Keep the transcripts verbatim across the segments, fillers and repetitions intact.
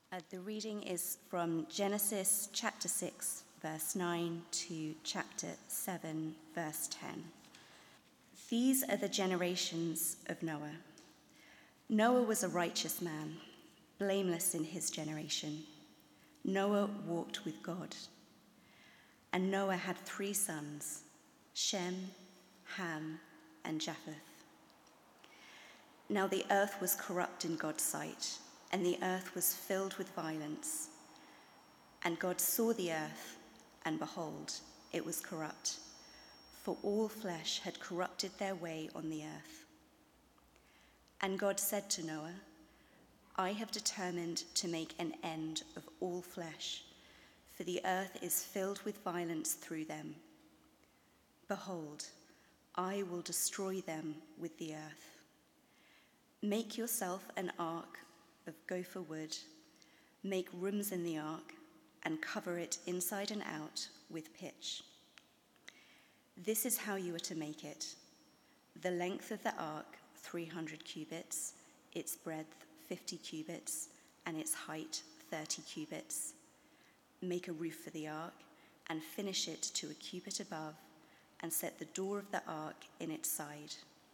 Uh, the reading is from Genesis chapter six, verse nine to chapter seven, verse ten. These are the generations of Noah. Noah was a righteous man, blameless in his generation. Noah walked with God. And Noah had three sons, Shem, Ham, and Japheth. Now the earth was corrupt in God's sight, and the earth was filled with violence. And God saw the earth, and behold, it was corrupt, for all flesh had corrupted their way on the earth. And God said to Noah, I have determined to make an end of all flesh, for the earth is filled with violence through them. Behold, I will destroy them with the earth. Make yourself an ark of gopher wood, make rooms in the ark, and cover it inside and out with pitch. This is how you are to make it. The length of the ark, three hundred cubits, its breadth, fifty cubits, and its height, thirty cubits. Make a roof for the ark, and finish it to a cubit above, and set the door of the ark in its side.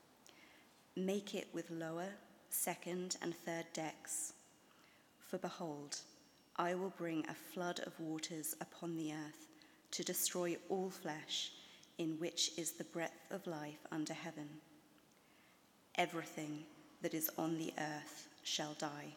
Make it with lower, second, and third decks. For behold, I will bring a flood of waters upon the earth to destroy all flesh, in which is the breath of life under heaven. Everything that is on the earth shall die.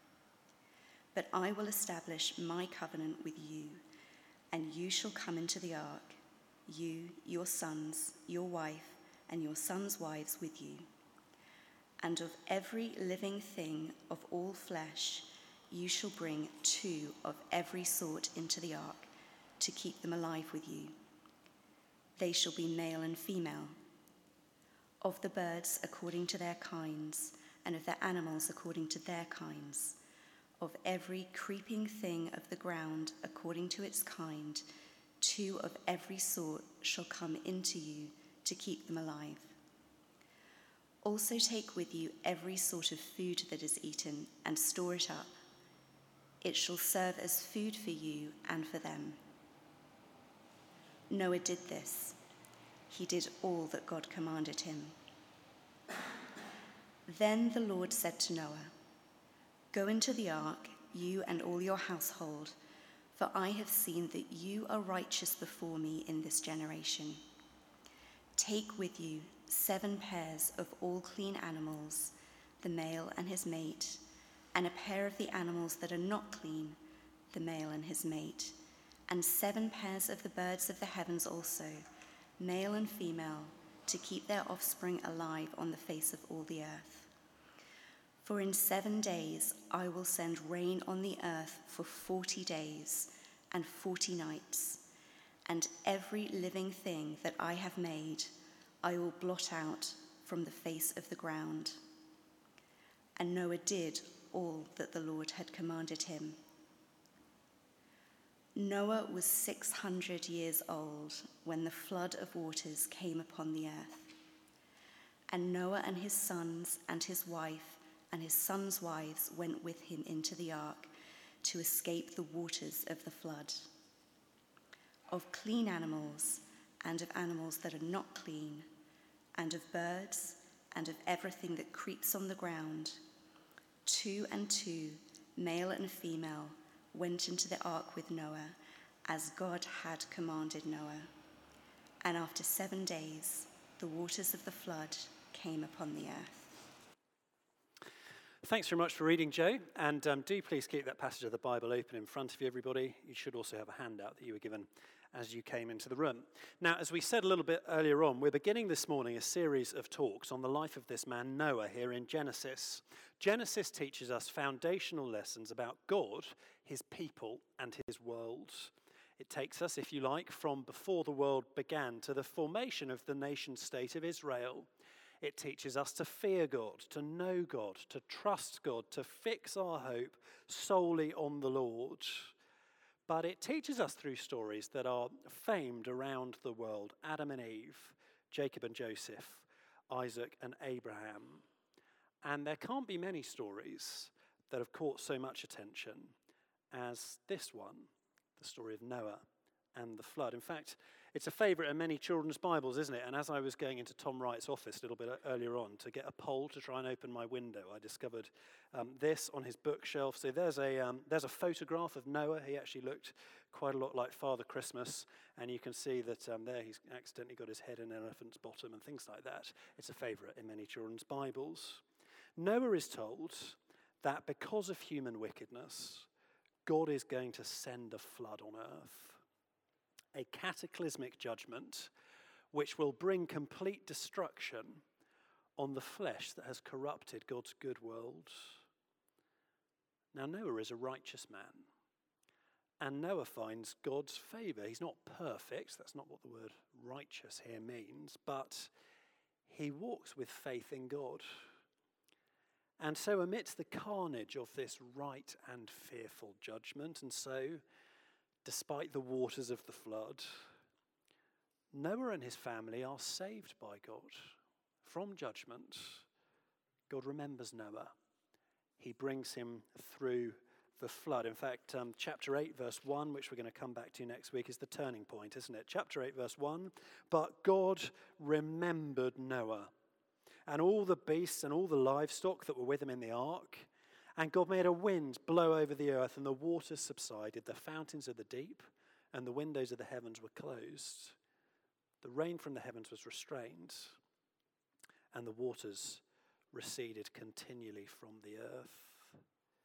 But I will establish my covenant with you, and you shall come into the ark, you, your sons, your wife, and your sons' wives with you. And of every living thing of all flesh, you shall bring two of every sort into the ark, to keep them alive with you. They shall be male and female. Of the birds according to their kinds, and of the animals according to their kinds, of every creeping thing of the ground according to its kind, two of every sort shall come into you to keep them alive. Also take with you every sort of food that is eaten, and store it up. It shall serve as food for you and for them. Noah did this. He did all that God commanded him. Then the Lord said to Noah, Go into the ark, you and all your household, for I have seen that you are righteous before me in this generation. Take with you seven pairs of all clean animals, the male and his mate, and a pair of the animals that are not clean, the male and his mate, and seven pairs of the birds of the heavens also, male and female, to keep their offspring alive on the face of all the earth. For in seven days I will send rain on the earth for forty days and forty nights, and every living thing that I have made I will blot out from the face of the ground. And Noah did all that the Lord had commanded him. Noah was six hundred years old when the flood of waters came upon the earth. And Noah and his sons and his wife and his sons' wives went with him into the ark to escape the waters of the flood. Of clean animals and of animals that are not clean, and of birds and of everything that creeps on the ground, two and two, male and female, went into the ark with Noah, as God had commanded Noah. And after seven days, the waters of the flood came upon the earth. Thanks very much for reading, Joe. And um, do please keep that passage of the Bible open in front of you, everybody. You should also have a handout that you were given as you came into the room. Now, as we said a little bit earlier on, we're beginning this morning a series of talks on the life of this man Noah here in Genesis. Genesis teaches us foundational lessons about God, his people, and his world. It takes us, if you like, from before the world began to the formation of the nation-state of Israel. It teaches us to fear God, to know God, to trust God, to fix our hope solely on the Lord. But it teaches us through stories that are famed around the world: Adam and Eve, Jacob and Joseph, Isaac and Abraham. And there can't be many stories that have caught so much attention as this one, the story of Noah and the flood. In fact, it's a favourite in many children's Bibles, isn't it? And as I was going into Tom Wright's office a little bit earlier on to get a pole to try and open my window, I discovered um, this on his bookshelf. So there's a um, there's a photograph of Noah. He actually looked quite a lot like Father Christmas, and you can see that um, there he's accidentally got his head in an elephant's bottom and things like that. It's a favourite in many children's Bibles. Noah is told that because of human wickedness, God is going to send a flood on earth. A cataclysmic judgment which will bring complete destruction on the flesh that has corrupted God's good world. Now, Noah is a righteous man, and Noah finds God's favour. He's not perfect, that's not what the word righteous here means, but he walks with faith in God. And so amidst the carnage of this right and fearful judgment, and so despite the waters of the flood, Noah and his family are saved by God from judgment. God remembers Noah. He brings him through the flood. In fact, um, chapter eight, verse one, which we're going to come back to next week, is the turning point, isn't it? Chapter eight, verse one, but God remembered Noah and all the beasts and all the livestock that were with him in the ark. And God made a wind blow over the earth, and the waters subsided. The fountains of the deep and the windows of the heavens were closed. The rain from the heavens was restrained, and the waters receded continually from the earth.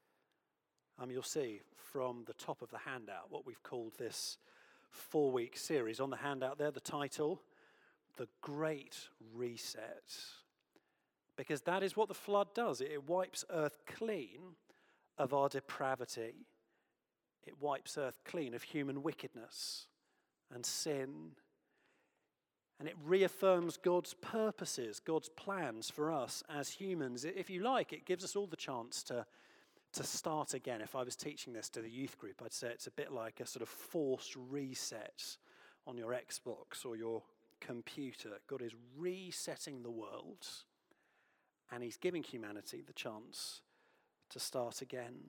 Um, you'll see from the top of the handout what we've called this four-week series. On the handout there, the title, The Great Reset. Because that is what the flood does. It wipes earth clean of our depravity. It wipes earth clean of human wickedness and sin. And it reaffirms God's purposes, God's plans for us as humans. If you like, it gives us all the chance to, to start again. If I was teaching this to the youth group, I'd say it's a bit like a sort of forced reset on your Xbox or your computer. God is resetting the world, and he's giving humanity the chance to start again.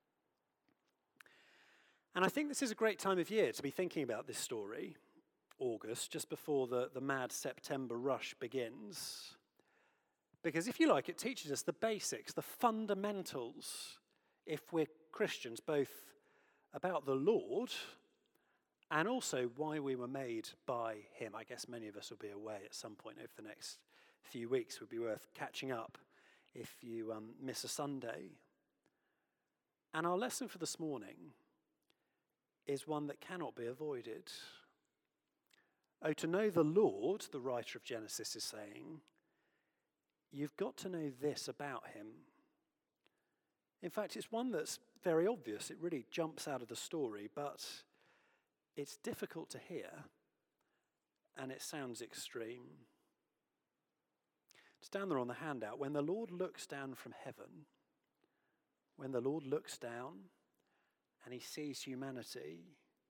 And I think this is a great time of year to be thinking about this story, August, just before the, the mad September rush begins. Because if you like, it teaches us the basics, the fundamentals, if we're Christians, both about the Lord and also why we were made by him. I guess many of us will be away at some point over the next few weeks. It would be worth catching up if you um, miss a Sunday. And our lesson for this morning is one that cannot be avoided. Oh, to know the Lord, the writer of Genesis is saying, you've got to know this about him. In fact, it's one that's very obvious. It really jumps out of the story, but it's difficult to hear, and it sounds extreme. It's down there on the handout. When the Lord looks down from heaven, when the Lord looks down and he sees humanity,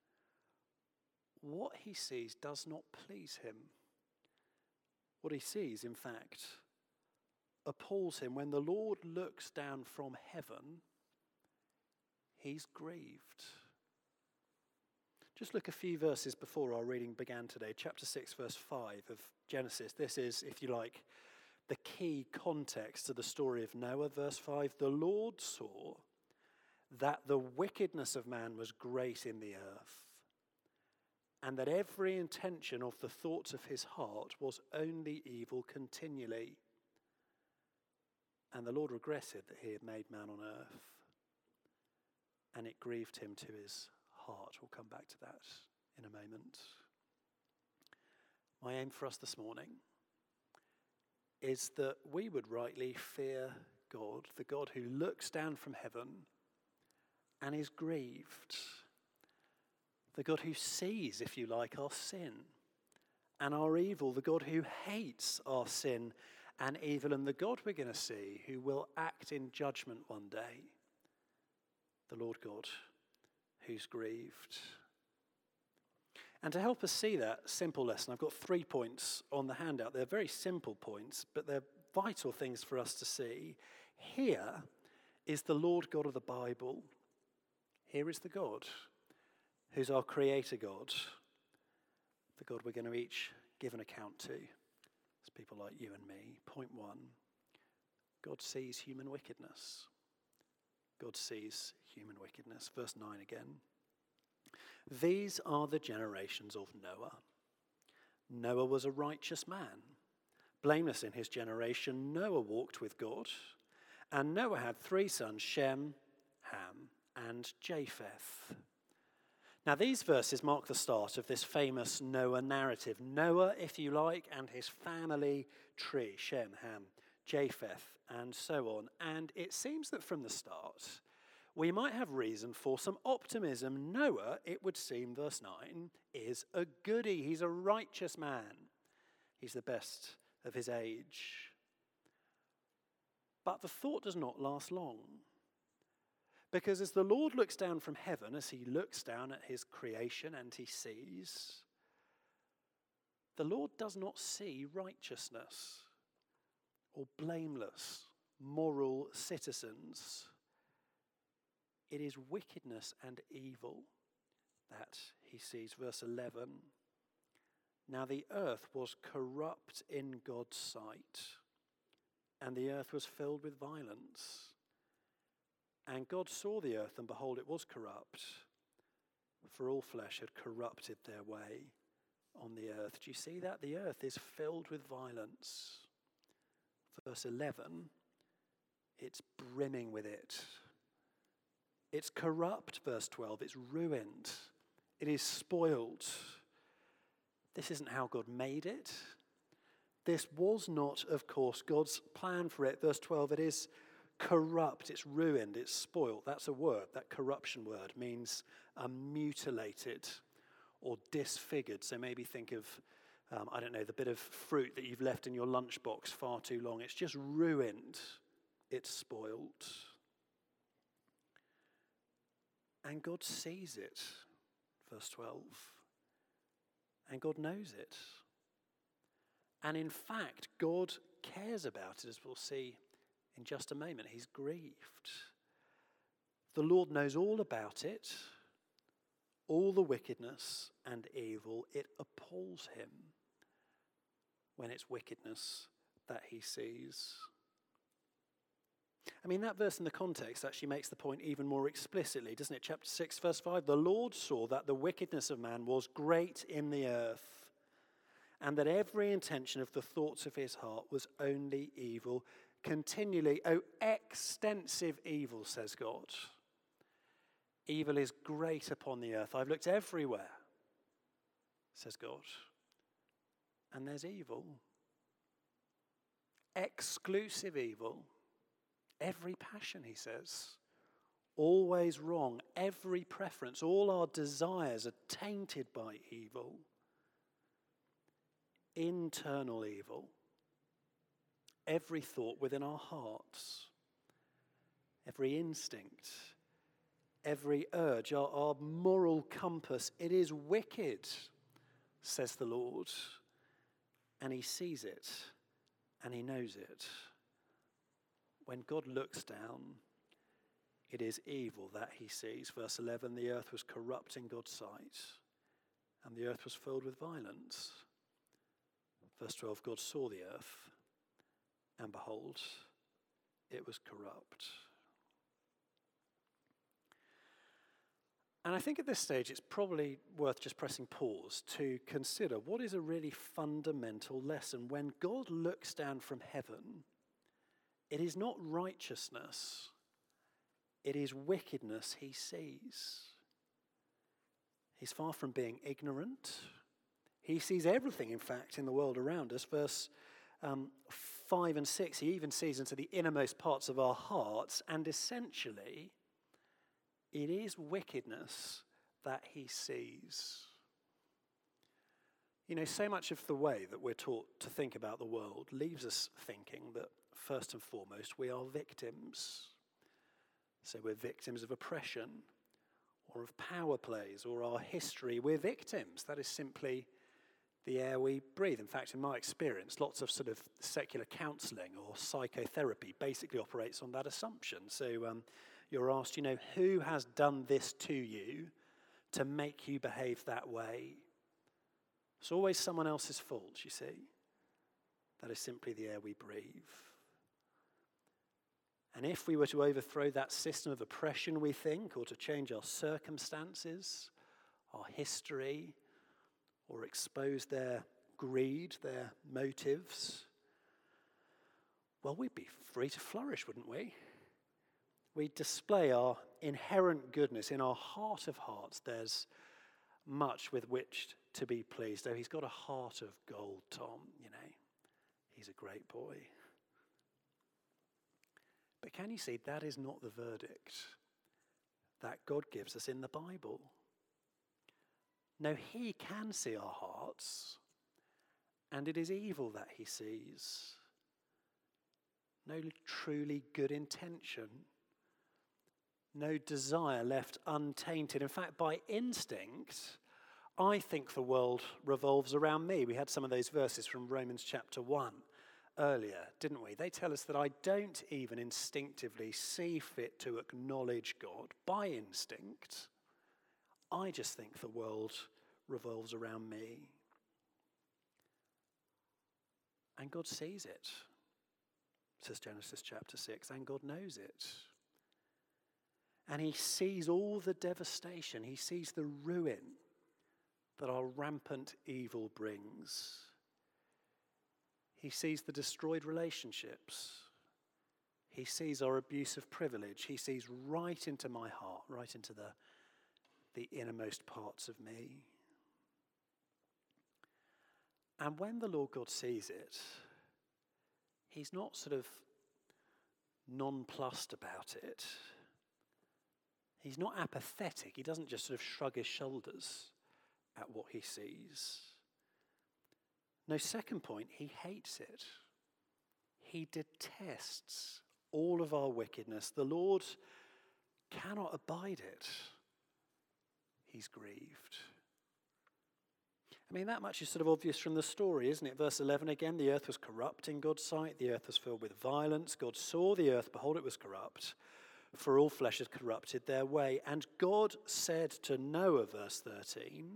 what he sees does not please him. What he sees, in fact, appalls him. When the Lord looks down from heaven, he's grieved. Just look a few verses before our reading began today, chapter six, verse five of Genesis. This is, if you like, the key context to the story of Noah. Verse five, the Lord saw that the wickedness of man was great in the earth, and that every intention of the thoughts of his heart was only evil continually. And the Lord regretted that he had made man on earth, and it grieved him to his heart. We'll come back to that in a moment. My aim for us this morning is that we would rightly fear God, the God who looks down from heaven and is grieved, the God who sees, if you like, our sin and our evil, the God who hates our sin and evil, and the God we're going to see who will act in judgment one day, the Lord God who's grieved. And to help us see that simple lesson, I've got three points on the handout. They're very simple points, but they're vital things for us to see. Here is the Lord God of the Bible. Here is the God who's our creator God, the God we're going to each give an account to. It's people like you and me. Point one, God sees human wickedness. God sees human wickedness. Verse nine again. These are the generations of Noah. Noah was a righteous man, blameless in his generation. Noah walked with God, and Noah had three sons, Shem, Ham, and Japheth. Now, these verses mark the start of this famous Noah narrative. Noah, if you like, and his family tree, Shem, Ham, Japheth, and so on. And it seems that from the start, we might have reason for some optimism. Noah, it would seem, verse nine, is a goodie. He's a righteous man. He's the best of his age. But the thought does not last long. Because as the Lord looks down from heaven, as he looks down at his creation and he sees, the Lord does not see righteousness or blameless, moral citizens. It is wickedness and evil that he sees. Verse eleven. Now the earth was corrupt in God's sight, and the earth was filled with violence. And God saw the earth, and behold, it was corrupt, for all flesh had corrupted their way on the earth. Do you see that? The earth is filled with violence. Verse eleven, it's brimming with it. It's corrupt, verse twelve. It's ruined. It is spoiled. This isn't how God made it. This was not, of course, God's plan for it. Verse twelve, it is corrupt. It's ruined. It's spoiled. That's a word. That corruption word means um, mutilated or disfigured. So maybe think of, um, I don't know, the bit of fruit that you've left in your lunchbox far too long. It's just ruined. It's spoiled. And God sees it, verse twelve. And God knows it. And in fact, God cares about it, as we'll see in just a moment. He's grieved. The Lord knows all about it, all the wickedness and evil. It appalls him when it's wickedness that he sees. I mean, that verse in the context actually makes the point even more explicitly, doesn't it? Chapter six, verse five, the Lord saw that the wickedness of man was great in the earth, and that every intention of the thoughts of his heart was only evil continually. Oh, extensive evil, says God. Evil is great upon the earth. I've looked everywhere, says God, and there's evil. Exclusive evil. Every passion, he says, always wrong. Every preference, all our desires are tainted by evil. Internal evil. Every thought within our hearts, every instinct, every urge, our, our moral compass, it is wicked, says the Lord. And he sees it, and he knows it. When God looks down, it is evil that he sees. Verse eleven, the earth was corrupt in God's sight, and the earth was filled with violence. Verse twelve, God saw the earth, and behold, it was corrupt. And I think at this stage it's probably worth just pressing pause to consider what is a really fundamental lesson. When God looks down from heaven, it is not righteousness, it is wickedness he sees. He's far from being ignorant. He sees everything, in fact, in the world around us. Verse um, five and six, he even sees into the innermost parts of our hearts, and essentially, it is wickedness that he sees. You know, so much of the way that we're taught to think about the world leaves us thinking that, first and foremost, we are victims. So we're victims of oppression or of power plays or our history. We're victims. That is simply the air we breathe. In fact, in my experience, lots of sort of secular counselling or psychotherapy basically operates on that assumption. So um, you're asked, you know, who has done this to you to make you behave that way? It's always someone else's fault, you see. That is simply the air we breathe. And if we were to overthrow that system of oppression, we think, or to change our circumstances, our history, or expose their greed, their motives, well, we'd be free to flourish, wouldn't we? We'd display our inherent goodness. In our heart of hearts, there's much with which to be pleased. Oh, he's got a heart of gold, Tom, you know. He's a great boy. But can you see, that is not the verdict that God gives us in the Bible. No, he can see our hearts, and it is evil that he sees. No truly good intention. No desire left untainted. In fact, by instinct, I think the world revolves around me. We had some of those verses from Romans chapter one earlier, didn't we? They tell us that I don't even instinctively see fit to acknowledge God by instinct. I just think the world revolves around me. And God sees it, says Genesis chapter six, and God knows it. And he sees all the devastation, he sees the ruin that our rampant evil brings. He sees the destroyed relationships. He sees our abuse of privilege. He sees right into my heart, right into the, the innermost parts of me. And when the Lord God sees it, he's not sort of nonplussed about it. He's not apathetic. He doesn't just sort of shrug his shoulders at what he sees. No, second point, he hates it. He detests all of our wickedness. The Lord cannot abide it. He's grieved. I mean, that much is sort of obvious from the story, isn't it? Verse eleven again, the earth was corrupt in God's sight. The earth was filled with violence. God saw the earth, behold, it was corrupt, for all flesh had corrupted their way. And God said to Noah, verse thirteen,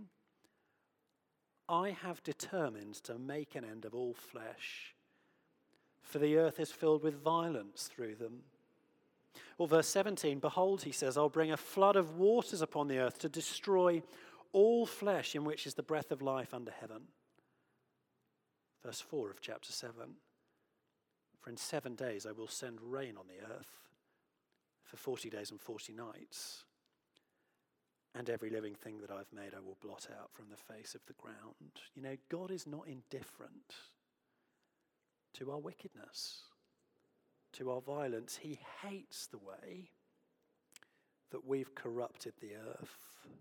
I have determined to make an end of all flesh, for the earth is filled with violence through them. Or verse seventeen, behold, he says, I'll bring a flood of waters upon the earth to destroy all flesh in which is the breath of life under heaven. Verse four of chapter seven, for in seven days I will send rain on the earth for forty days and forty nights. And every living thing that I've made I will blot out from the face of the ground. You know, God is not indifferent to our wickedness, to our violence. He hates the way that we've corrupted the earth.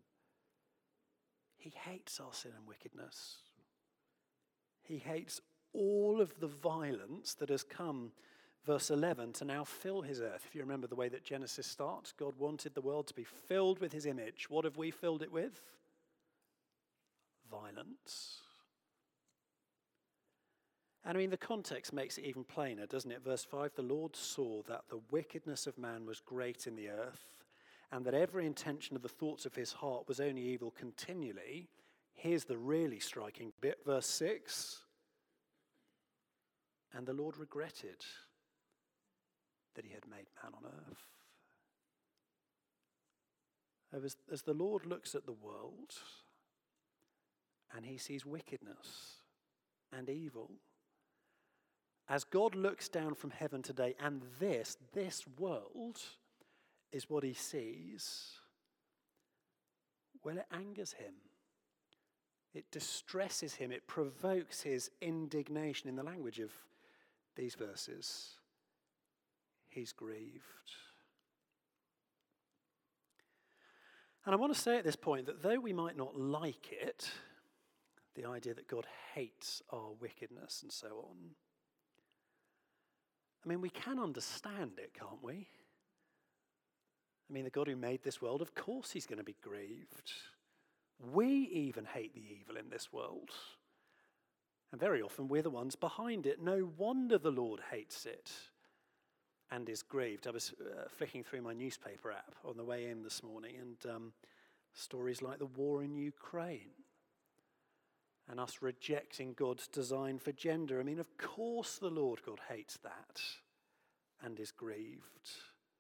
He hates our sin and wickedness. He hates all of the violence that has come, verse eleven, to now fill his earth. If you remember the way that Genesis starts, God wanted the world to be filled with his image. What have we filled it with? Violence. And I mean, the context makes it even plainer, doesn't it? Verse five, the Lord saw that the wickedness of man was great in the earth, and that every intention of the thoughts of his heart was only evil continually. Here's the really striking bit, verse six. And the Lord regretted that he had made man on earth. As, as the Lord looks at the world and he sees wickedness and evil, as God looks down from heaven today, and this, this world is what he sees, well, it angers him. It distresses him. It provokes his indignation. In the language of these verses, he's grieved. And I want to say at this point that though we might not like it, the idea that God hates our wickedness and so on, I mean, we can understand it, can't we? I mean, the God who made this world, of course he's going to be grieved. We even hate the evil in this world. And very often we're the ones behind it. No wonder the Lord hates it. and is grieved. I was uh, flicking through my newspaper app on the way in this morning, and um, stories like the war in Ukraine and us rejecting God's design for gender. I mean, of course the Lord God hates that and is grieved.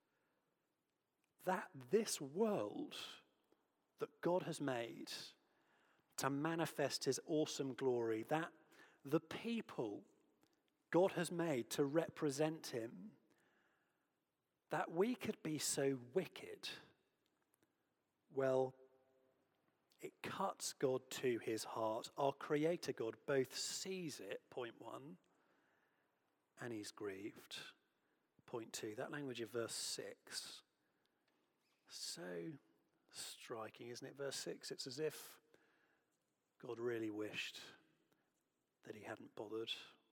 That this world that God has made to manifest his awesome glory, that the people God has made to represent him, that we could be so wicked, well, it cuts God to his heart. Our Creator God both sees it, point one, and he's grieved, point two. That language of verse six, so striking, isn't it? Verse six, it's as if God really wished that he hadn't bothered.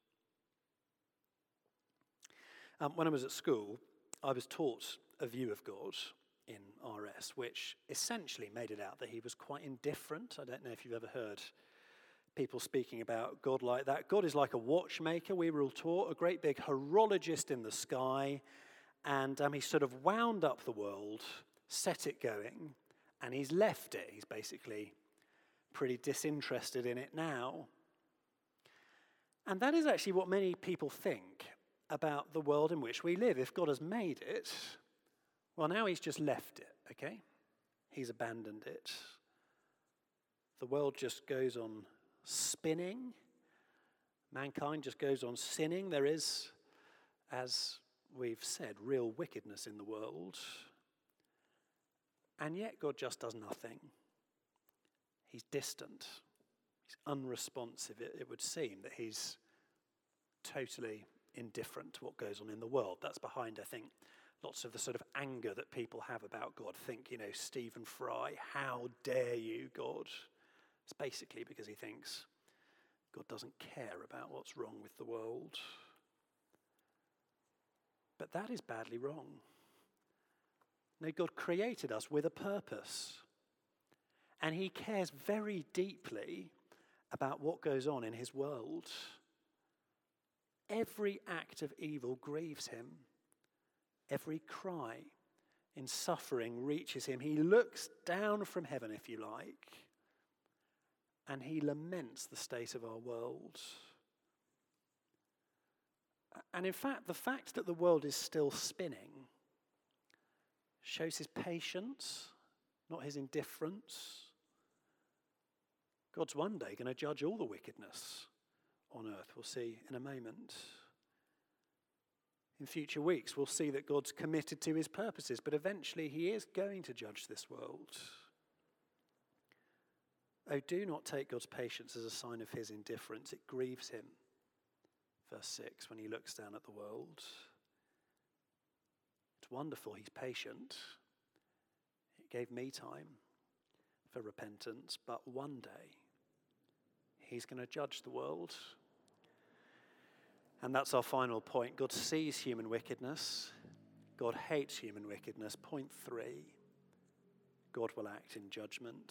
Um, when I was at school, I was taught a view of God in R S, which essentially made it out that he was quite indifferent. I don't know if you've ever heard people speaking about God like that. God is like a watchmaker, we were all taught, a great big horologist in the sky, and um, he sort of wound up the world, set it going, and he's left it. He's basically pretty disinterested in it now. And that is actually what many people think about the world in which we live. If God has made it, well, now he's just left it, okay? He's abandoned it. The world just goes on spinning. Mankind just goes on sinning. There is, as we've said, real wickedness in the world. And yet God just does nothing. He's distant. He's unresponsive. It, it would seem that he's totally indifferent to what goes on in the world. That's behind, I think, lots of the sort of anger that people have about God. Think, you know, Stephen Fry, how dare you, God? It's basically because he thinks God doesn't care about what's wrong with the world. But that is badly wrong. No, God created us with a purpose. And he cares very deeply about what goes on in his world. Every act of evil grieves him. Every cry in suffering reaches him. He looks down from heaven, if you like, and he laments the state of our world. And in fact, the fact that the world is still spinning shows his patience, not his indifference. God's one day going to judge all the wickedness on earth. We'll see in a moment. In future weeks, we'll see that God's committed to his purposes, but eventually he is going to judge this world. Oh, do not take God's patience as a sign of his indifference. It grieves him. Verse six, when he looks down at the world. It's wonderful, he's patient. It gave me time for repentance, but one day he's going to judge the world. And that's our final point. God sees human wickedness. God hates human wickedness. Point three, God will act in judgment.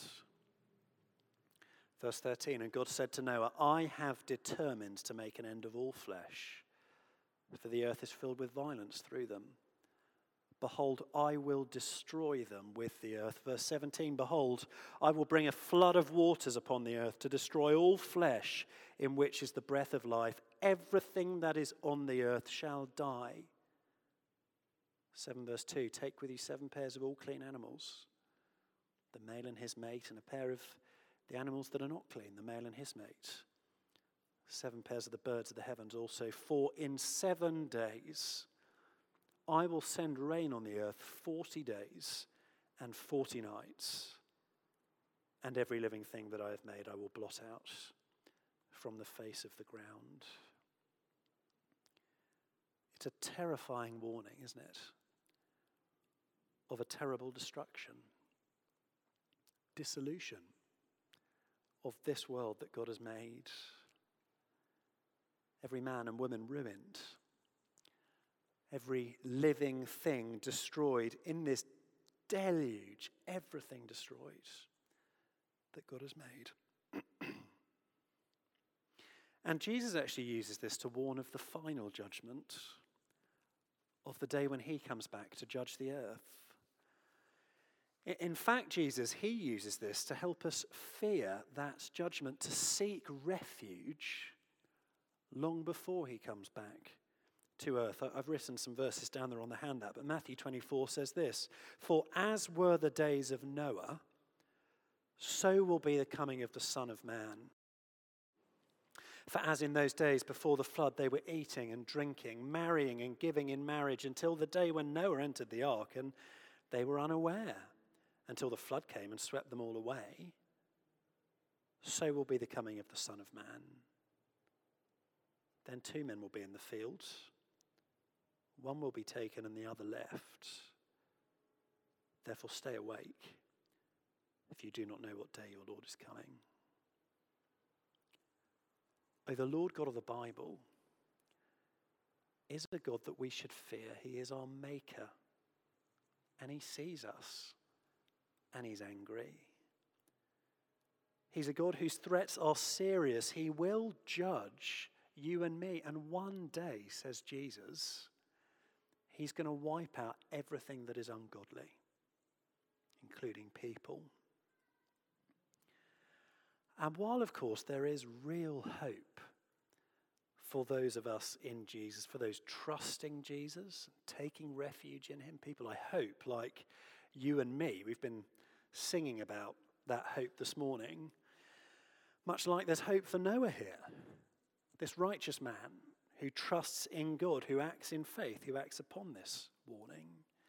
Verse thirteen, and God said to Noah, I have determined to make an end of all flesh, for the earth is filled with violence through them. Behold, I will destroy them with the earth. Verse seventeen, behold, I will bring a flood of waters upon the earth to destroy all flesh in which is the breath of life. Everything that is on the earth shall die. seven verse two, take with you seven pairs of all clean animals, the male and his mate, and a pair of the animals that are not clean, the male and his mate. Seven pairs of the birds of the heavens also. For in seven days I will send rain on the earth forty days and forty nights, and every living thing that I have made I will blot out from the face of the ground. It's a terrifying warning, isn't it? Of a terrible destruction, dissolution of this world that God has made. Every man and woman ruined. Every living thing destroyed in this deluge. Everything destroyed that God has made. And Jesus actually uses this to warn of the final judgment of the day when he comes back to judge the earth. In fact, Jesus, he uses this to help us fear that judgment, to seek refuge long before he comes back to earth. I've written some verses down there on the handout, but Matthew twenty-four says this: "For as were the days of Noah, so will be the coming of the Son of Man. For as in those days before the flood they were eating and drinking, marrying and giving in marriage until the day when Noah entered the ark, and they were unaware until the flood came and swept them all away, so will be the coming of the Son of Man. Then two men will be in the field. One will be taken and the other left. Therefore stay awake, if you do not know what day your Lord is coming." Oh, the Lord God of the Bible is a God that we should fear. He is our maker, and he sees us, and he's angry. He's a God whose threats are serious. He will judge you and me, and one day, says Jesus, he's going to wipe out everything that is ungodly, including people. And while, of course, there is real hope for those of us in Jesus, for those trusting Jesus, taking refuge in him, people I hope like you and me, we've been singing about that hope this morning, much like there's hope for Noah here, this righteous man who trusts in God, who acts in faith, who acts upon this warning.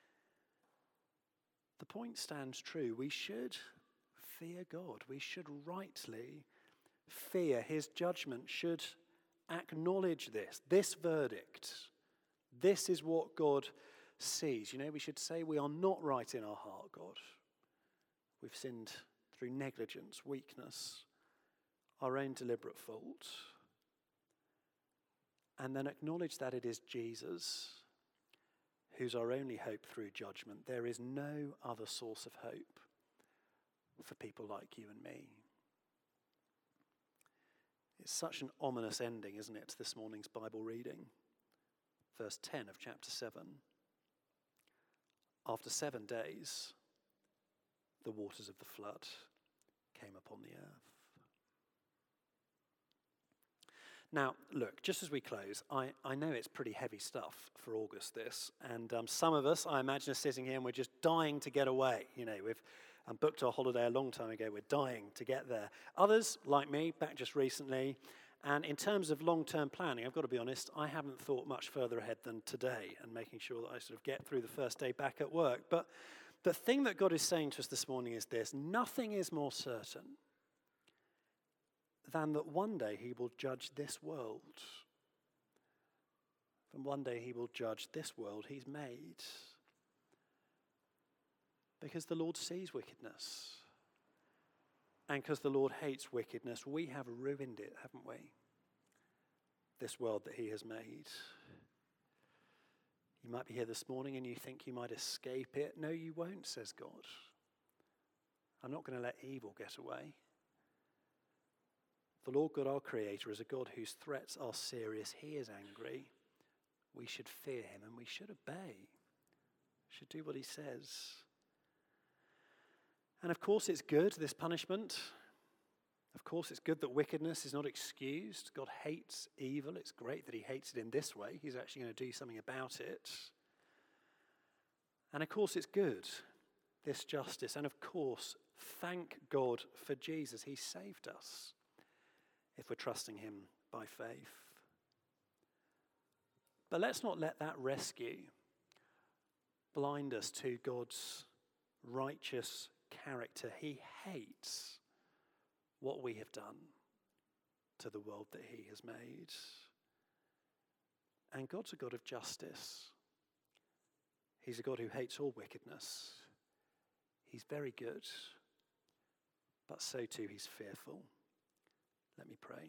The point stands true. We should fear God. We should rightly fear his judgment, should acknowledge this, this verdict. This is what God sees. You know, we should say we are not right in our heart, God. We've sinned through negligence, weakness, our own deliberate fault. And then acknowledge that it is Jesus who's our only hope through judgment. There is no other source of hope for people like you and me. It's such an ominous ending, isn't it, to this morning's Bible reading? Verse ten of chapter seven. After seven days, the waters of the flood came upon the earth. Now, look, just as we close, I, I know it's pretty heavy stuff for August, this, and um, some of us, I imagine, are sitting here and we're just dying to get away. You know, we've um, booked our holiday a long time ago. We're dying to get there. Others, like me, back just recently, and in terms of long-term planning, I've got to be honest, I haven't thought much further ahead than today and making sure that I sort of get through the first day back at work. But the thing that God is saying to us this morning is this: nothing is more certain than that one day he will judge this world. And one day he will judge this world he's made. Because the Lord sees wickedness. And because the Lord hates wickedness, we have ruined it, haven't we? This world that he has made. You might be here this morning and you think you might escape it. No, you won't, says God. I'm not going to let evil get away. The Lord God, our Creator, is a God whose threats are serious. He is angry. We should fear him and we should obey. Should do what he says. And of course it's good, this punishment. Of course it's good that wickedness is not excused. God hates evil. It's great that he hates it in this way. He's actually going to do something about it. And of course it's good, this justice. And of course, thank God for Jesus. He saved us if we're trusting him by faith. But let's not let that rescue blind us to God's righteous character. He hates what we have done to the world that he has made. And God's a God of justice. He's a God who hates all wickedness. He's very good, but so too he's fearful. Let me pray.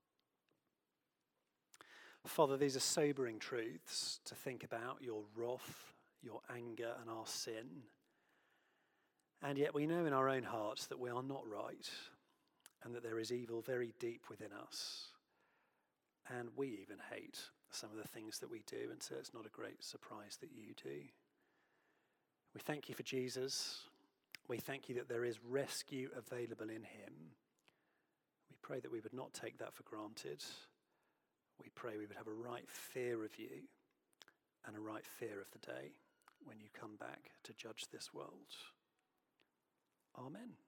Father, these are sobering truths to think about: your wrath, your anger, and our sin. And yet we know in our own hearts that we are not right, and that there is evil very deep within us. And we even hate some of the things that we do, and so it's not a great surprise that you do. We thank you for Jesus. We thank you that there is rescue available in him. We pray that we would not take that for granted. We pray we would have a right fear of you and a right fear of the day when you come back to judge this world. Amen.